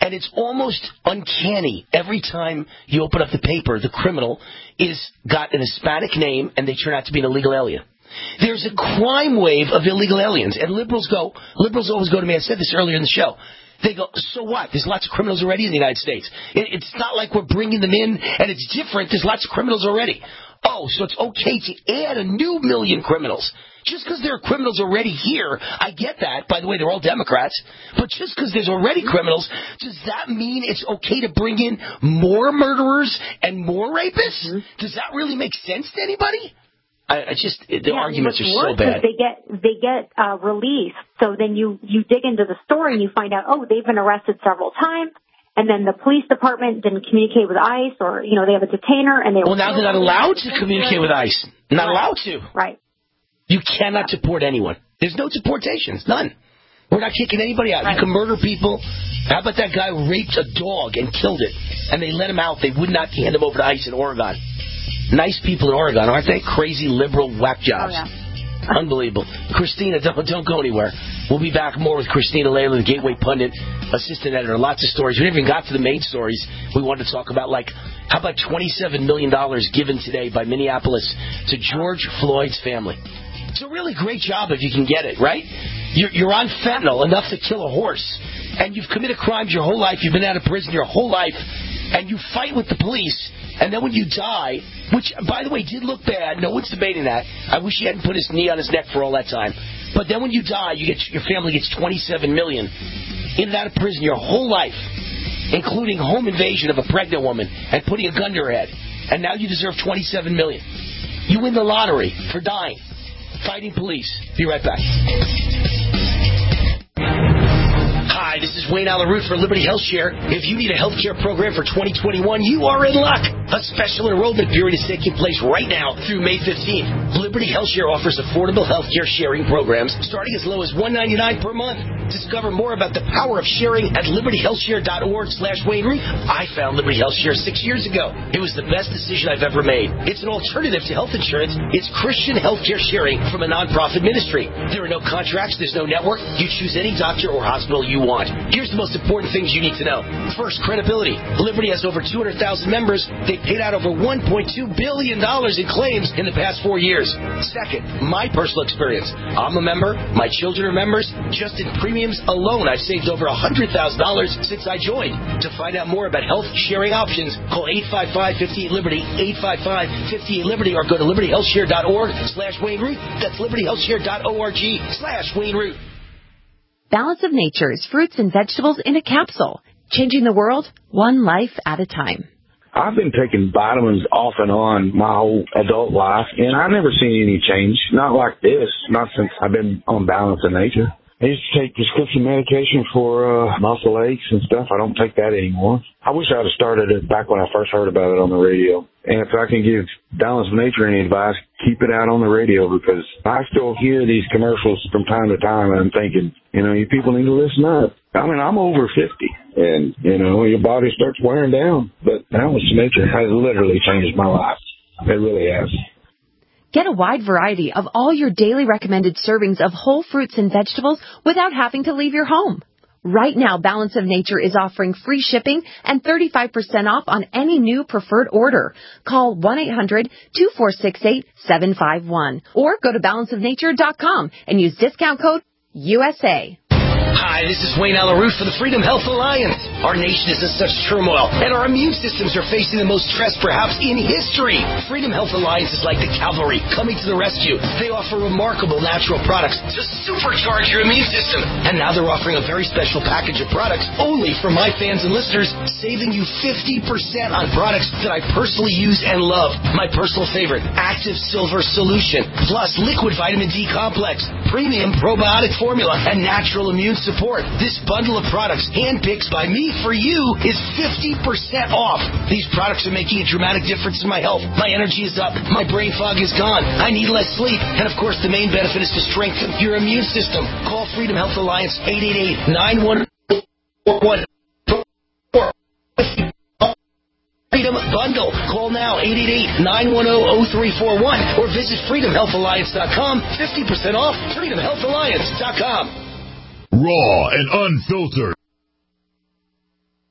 And it's almost uncanny. Every time you open up the paper, the criminal is got an Hispanic name, and they turn out to be an illegal alien. There's a crime wave of illegal aliens, and liberals go. Liberals always go to me. I said this earlier in the show. They go, so what? There's lots of criminals already in the United States. It, it's not like we're bringing them in, and it's different. There's lots of criminals already. Oh, so it's okay to add a new million criminals. Just because there are criminals already here, I get that. By the way, they're all Democrats. But just because there's already criminals, does that mean it's okay to bring in more murderers and more rapists? Mm-hmm. Does that really make sense to anybody? I, I just the yeah, arguments are so They bad. get they get uh, released. So then you you dig into the story and you find out, oh, they've been arrested several times. And then the police department didn't communicate with ICE, or, you know, they have a detainer, and they... Well, now they're not allowed to communicate with ICE. Not right. allowed to. Right. You cannot deport anyone. There's no deportations. None. We're not kicking anybody out. Right. You can murder people. How about that guy who raped a dog and killed it, and they let him out? They would not hand him over to ICE in Oregon. Nice people in Oregon, aren't they? Crazy liberal whack jobs. Oh, yeah. Unbelievable. Christina, don't, don't go anywhere. We'll be back more with Christina Layla, the Gateway Pundit, assistant editor. Lots of stories. We never even got to the main stories we wanted to talk about, like, how about twenty-seven million dollars given today by Minneapolis to George Floyd's family? It's a really great job if you can get it, right? You're, you're on fentanyl, enough to kill a horse, and you've committed crimes your whole life. You've been out of prison your whole life, and you fight with the police. And then when you die, which, by the way, did look bad. No one's debating that. I wish he hadn't put his knee on his neck for all that time. But then when you die, you get your family gets twenty-seven million dollars in and out of prison your whole life, including home invasion of a pregnant woman and putting a gun to her head. And now you deserve twenty-seven million dollars. You win the lottery for dying, fighting police. Be right back. Hi, this is Wayne Alaroot for Liberty Health Share. If you need a health care program for twenty twenty-one, you are in luck. A special enrollment period is taking place right now through May fifteenth. Liberty Health Share offers affordable health care sharing programs starting as low as one hundred ninety-nine dollars per month. Discover more about the power of sharing at liberty health share dot org slash Wayne Root. I found Liberty Health Share six years ago. It was the best decision I've ever made. It's an alternative to health insurance. It's Christian healthcare sharing from a nonprofit ministry. There are no contracts. There's no network. You choose any doctor or hospital you want. Here's the most important things you need to know. First, credibility. Liberty has over two hundred thousand members. They've paid out over one point two billion dollars in claims in the past four years. Second, my personal experience. I'm a member. My children are members. Just in premiums alone, I've saved over one hundred thousand dollars since I joined. To find out more about health sharing options, call eight five five, five eight, Liberty, eight five five, five eight, Liberty, or go to liberty health share dot org slash Wayne Root. That's liberty health share dot org slash Wayne Root. Balance of Nature's fruits and vegetables in a capsule, changing the world one life at a time. I've been taking vitamins off and on my whole adult life, and I've never seen any change. Not like this, not since I've been on Balance of Nature. I used to take prescription medication for uh, muscle aches and stuff. I don't take that anymore. I wish I would have started it back when I first heard about it on the radio. And if I can give Balance of Nature any advice, keep it out on the radio, because I still hear these commercials from time to time, and I'm thinking, you know, you people need to listen up. I mean, I'm over fifty, and, you know, your body starts wearing down. But Balance of Nature has literally changed my life. It really has. Get a wide variety of all your daily recommended servings of whole fruits and vegetables without having to leave your home. Right now, Balance of Nature is offering free shipping and thirty-five percent off on any new preferred order. Call one eight hundred, two four six eight, seven five one or go to balance of nature dot com and use discount code U S A. Hi, this is Wayne Alaroot for the Freedom Health Alliance. Our nation is in such turmoil, and our immune systems are facing the most stress perhaps in history. Freedom Health Alliance is like the cavalry coming to the rescue. They offer remarkable natural products to supercharge your immune system. And now they're offering a very special package of products only for my fans and listeners, saving you fifty percent on products that I personally use and love. My personal favorite, Active Silver Solution, plus Liquid Vitamin D Complex, Premium Probiotic Formula, and Natural Immune Support. This bundle of products, handpicked by me for you, is fifty percent off. These products are making a dramatic difference in my health. My energy is up. My brain fog is gone. I need less sleep. And of course, the main benefit is to strengthen your immune system. Call Freedom Health Alliance, eight eight eight, nine one four one. Freedom Bundle. Call now, eight eight eight, nine one zero, zero three four one or visit freedom health alliance dot com. fifty percent off, freedom health alliance dot com. Raw and unfiltered.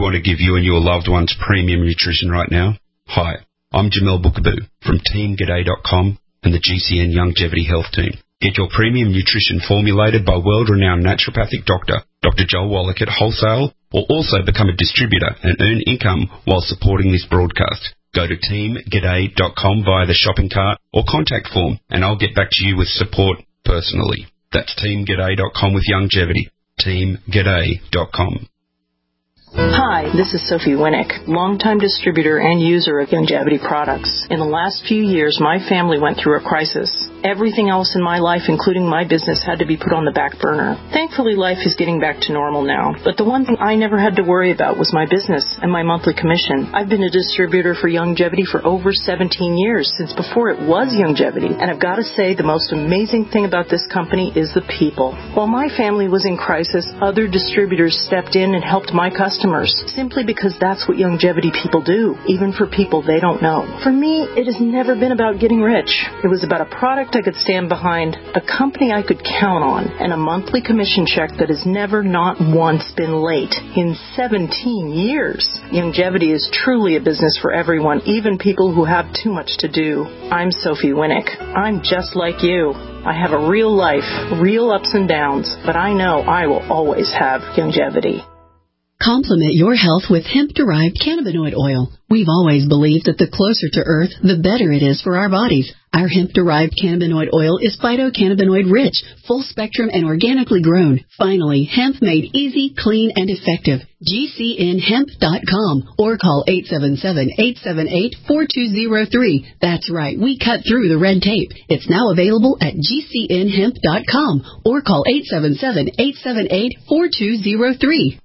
want to give you and your loved ones premium nutrition right now? Hi, I'm Jamel Bookaboo from team g'day dot com and the G C N Longevity Health Team. Get your premium nutrition formulated by world-renowned naturopathic doctor, Doctor Joel Wallach at wholesale, or also become a distributor and earn income while supporting this broadcast. Go to team g'day dot com via the shopping cart or contact form, and I'll get back to you with support personally. That's team g'day dot com with longevity. team g'day dot com. Hi, this is Sophie Winnick, longtime distributor and user of Longevity products. In the last few years, my family went through a crisis. Everything else in my life, including my business, had to be put on the back burner. Thankfully, life is getting back to normal now. But the one thing I never had to worry about was my business and my monthly commission. I've been a distributor for Longevity for over seventeen years, since before it was Longevity. And I've got to say, the most amazing thing about this company is the people. While my family was in crisis, other distributors stepped in and helped my customers, simply because that's what Longevity people do, even for people they don't know. For me, it has never been about getting rich. It was about a product I could stand behind, a company I could count on, and a monthly commission check that has never, not once, been late in seventeen years. Longevity is truly a business for everyone, even people who have too much to do. I'm Sophie Winnick. I'm just like you. I have a real life, real ups and downs, but I know I will always have Longevity. Complement your health with hemp-derived cannabinoid oil. We've always believed that the closer to Earth, the better it is for our bodies. Our hemp-derived cannabinoid oil is phytocannabinoid-rich, full-spectrum, and organically grown. Finally, hemp made easy, clean, and effective. G C N hemp dot com or call eight seven seven, eight seven eight, four two zero three. That's right, we cut through the red tape. It's now available at G C N hemp dot com or call eight seven seven, eight seven eight, four two zero three.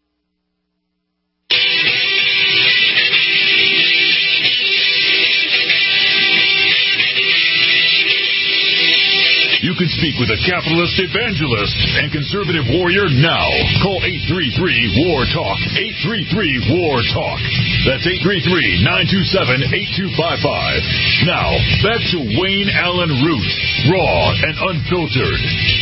You can speak with a capitalist evangelist and conservative warrior now. Call eight three three, W A R, TALK. eight three three, W A R, TALK. That's eight three three, nine two seven, eight two five five. Now, back to Wayne Allen Root, raw and unfiltered.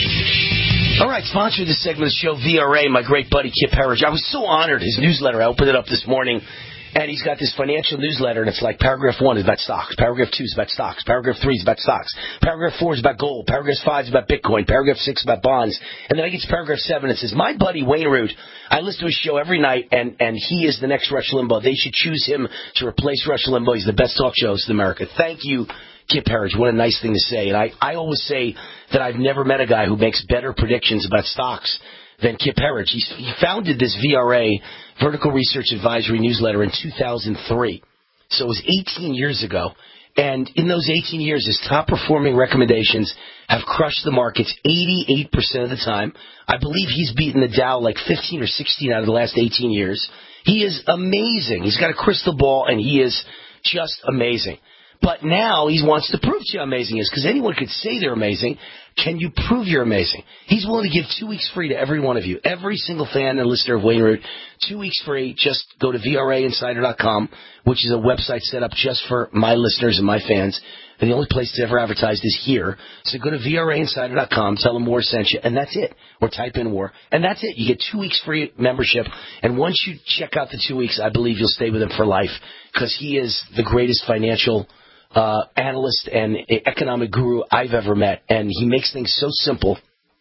All right, sponsor this segment of the show, V R A, my great buddy Kip Herriage. I was so honored. His newsletter, I opened it up this morning, and he's got this financial newsletter, and it's like paragraph one is about stocks, paragraph two is about stocks, paragraph three is about stocks, paragraph four is about gold, paragraph five is about Bitcoin, paragraph six is about bonds, and then I get to paragraph seven, and it says, my buddy Wayne Root, I listen to his show every night, and, and he is the next Rush Limbaugh. They should choose him to replace Rush Limbaugh. He's the best talk show host in America. Thank you, Kip Herriage. What a nice thing to say. And I, I always say that I've never met a guy who makes better predictions about stocks than Kip Herriage. He, he founded this V R A, Vertical Research Advisory newsletter, in two thousand three. So it was eighteen years ago. And in those eighteen years, his top-performing recommendations have crushed the markets eighty-eight percent of the time. I believe he's beaten the Dow like fifteen or sixteen out of the last eighteen years. He is amazing. He's got a crystal ball, and he is just amazing. But now he wants to prove to you how amazing he is, because anyone could say they're amazing. Can you prove you're amazing? He's willing to give two weeks free to every one of you, every single fan and listener of Wayne Root. Two weeks free. Just go to V R A insider dot com, which is a website set up just for my listeners and my fans. And the only place it's ever advertised is here. So go to V R A insider dot com, tell them War sent you, and that's it. Or type in War, and that's it. You get two weeks free membership. And once you check out the two weeks, I believe you'll stay with him for life, because he is the greatest financial Uh, analyst and economic guru I've ever met, and he makes things so simple,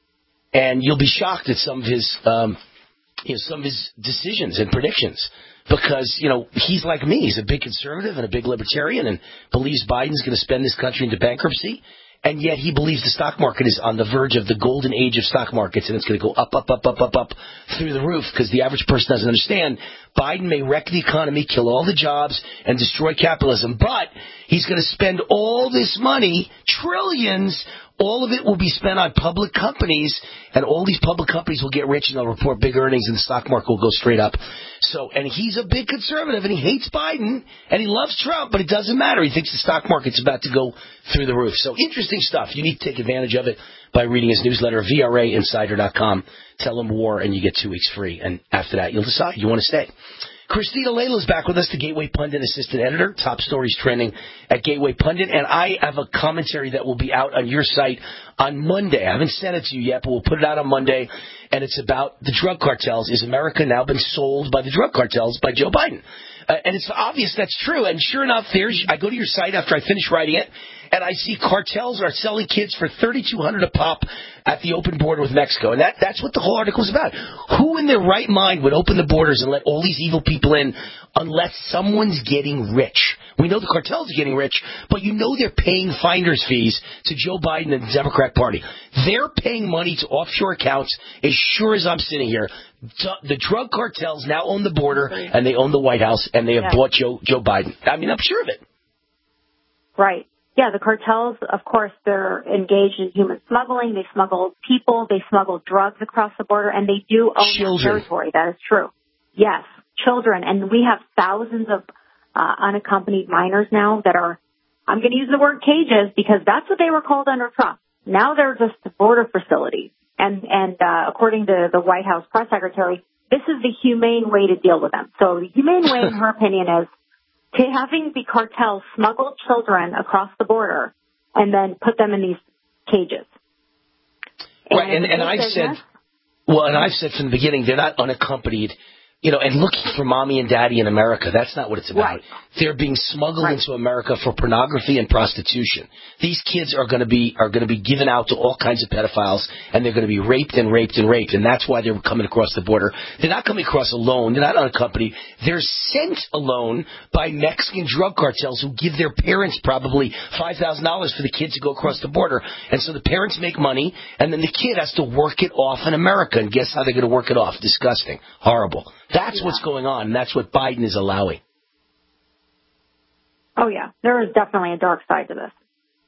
and you'll be shocked at some of his, um, you know, some of his decisions and predictions, because you know he's like me. He's a big conservative and a big libertarian, and believes Biden's going to spend this country into bankruptcy, and yet he believes the stock market is on the verge of the golden age of stock markets, and it's going to go up, up, up, up, up, up through the roof, because the average person doesn't understand. Biden may wreck the economy, kill all the jobs, and destroy capitalism, but he's going to spend all this money, trillions. All of it will be spent on public companies, and all these public companies will get rich, and they'll report big earnings, and the stock market will go straight up. So, and he's a big conservative, and he hates Biden, and he loves Trump, but it doesn't matter. He thinks the stock market's about to go through the roof. So interesting stuff. You need to take advantage of it by reading his newsletter, V R A insider dot com. Tell him War, and you get two weeks free. And after that, you'll decide you want to stay. Christina Layla's back with us, the Gateway Pundit assistant editor, top stories trending at Gateway Pundit, and I have a commentary that will be out on your site on Monday. I haven't sent it to you yet, but we'll put it out on Monday, and it's about the drug cartels. Is America now been sold by the drug cartels by Joe Biden? Uh, and it's obvious that's true, and sure enough, there's I go to your site after I finish writing it, and I see cartels are selling kids for thirty-two hundred dollars a pop at the open border with Mexico. And that, that's what the whole article is about. Who in their right mind would open the borders and let all these evil people in unless someone's getting rich? We know the cartels are getting rich, but you know they're paying finder's fees to Joe Biden and the Democrat Party. They're paying money to offshore accounts as sure as I'm sitting here. The drug cartels now own the border, and they own the White House, and they have yeah. bought Joe, Joe Biden. I mean, I'm sure of it. Right. Yeah, the cartels, of course, they're engaged in human smuggling. They smuggle people. They smuggle drugs across the border, and they do own that territory. That is true. Yes, children. And we have thousands of uh, unaccompanied minors now that are, I'm going to use the word cages because that's what they were called under Trump. Now they're just border facilities. And, and uh, according to the White House press secretary, this is the humane way to deal with them. So the humane way, in her opinion, is to having the cartel smuggle children across the border and then put them in these cages. Right, and, and, and I've said, this? well, and I've said from the beginning, they're not unaccompanied, you know, and looking for mommy and daddy in America. That's not what it's about. Right. They're being smuggled right. into America for pornography and prostitution. These kids are going to be are going to be given out to all kinds of pedophiles, and they're going to be raped and raped and raped, and that's why they're coming across the border. They're not coming across alone. They're not unaccompanied. They're sent alone by Mexican drug cartels who give their parents probably five thousand dollars for the kids to go across the border. And so the parents make money, and then the kid has to work it off in America. And guess how they're going to work it off? Disgusting. Horrible. That's yeah. what's going on, and that's what Biden is allowing. Oh, yeah. There is definitely a dark side to this.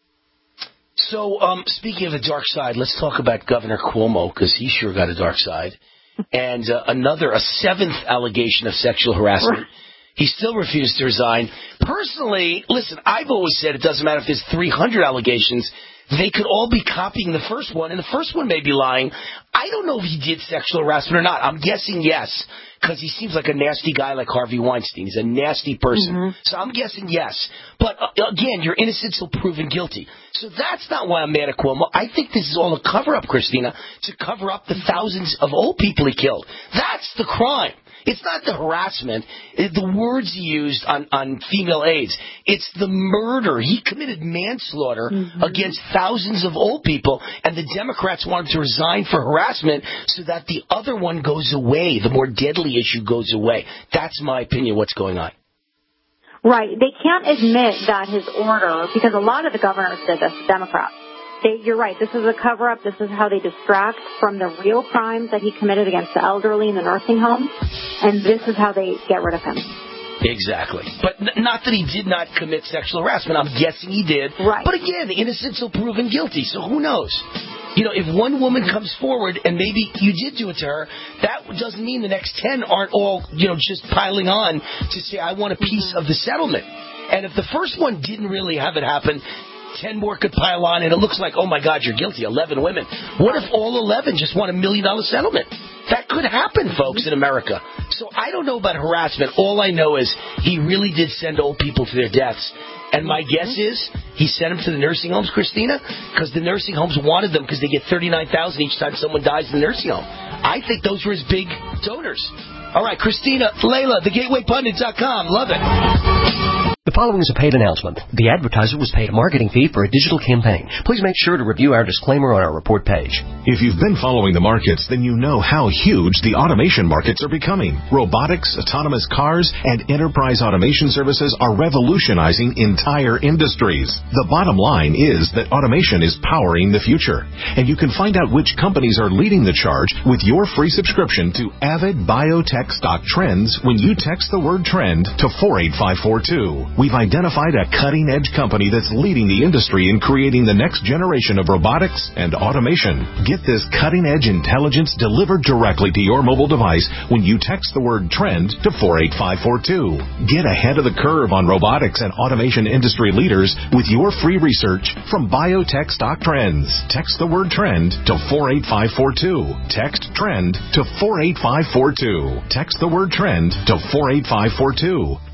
So, um, speaking of a dark side, let's talk about Governor Cuomo, because he sure got a dark side. And uh, another, a seventh allegation of sexual harassment. He still refused to resign. Personally, listen, I've always said it doesn't matter if there's three hundred allegations. They could all be copying the first one, and the first one may be lying. I don't know if he did sexual harassment or not. I'm guessing yes, because he seems like a nasty guy like Harvey Weinstein. He's a nasty person. Mm-hmm. So I'm guessing yes. But, uh, again, you're innocent until proven guilty. So that's not why I'm mad at Cuomo. I think this is all a cover-up, Christina, to cover up the thousands of old people he killed. That's the crime. It's not the harassment, the words he used on, on female aides. It's the murder. He committed manslaughter mm-hmm. against thousands of old people, and the Democrats wanted to resign for harassment so that the other one goes away, the more deadly issue goes away. That's my opinion, what's going on. Right. They can't admit that his order, because a lot of the governors did this, Democrats. They, you're right. This is a cover-up. This is how they distract from the real crimes that he committed against the elderly in the nursing home. And this is how they get rid of him. Exactly. But n- not that he did not commit sexual harassment. I'm guessing he did. Right. But again, innocent until proven guilty. So who knows? You know, if one woman comes forward and maybe you did do it to her, that doesn't mean the next ten aren't all, you know, just piling on to say, I want a piece mm-hmm. of the settlement. And if the first one didn't really have it happen, ten more could pile on, and it looks like, oh, my God, you're guilty, eleven women. What if all eleven just want a million-dollar settlement? That could happen, folks, in America. So I don't know about harassment. All I know is he really did send old people to their deaths. And my guess is he sent them to the nursing homes, Christina, because the nursing homes wanted them because they get thirty-nine thousand dollars each time someone dies in the nursing home. I think those were his big donors. All right, Christina, Layla, the gateway pundit dot com. Love it. The following is a paid announcement. The advertiser was paid a marketing fee for a digital campaign. Please make sure to review our disclaimer on our report page. If you've been following the markets, then you know how huge the automation markets are becoming. Robotics, autonomous cars, and enterprise automation services are revolutionizing entire industries. The bottom line is that automation is powering the future. And you can find out which companies are leading the charge with your free subscription to Avid Biotech Stock Trends when you text the word trend to four eight five four two. we've identified a cutting-edge company that's leading the industry in creating the next generation of robotics and automation. Get this cutting-edge intelligence delivered directly to your mobile device when you text the word TREND to four eight five four two. Get ahead of the curve on robotics and automation industry leaders with your free research from Biotech Stock Trends. Text the word TREND to four eight five four two. Text TREND to four eight five four two. Text the word TREND to four eight five four two.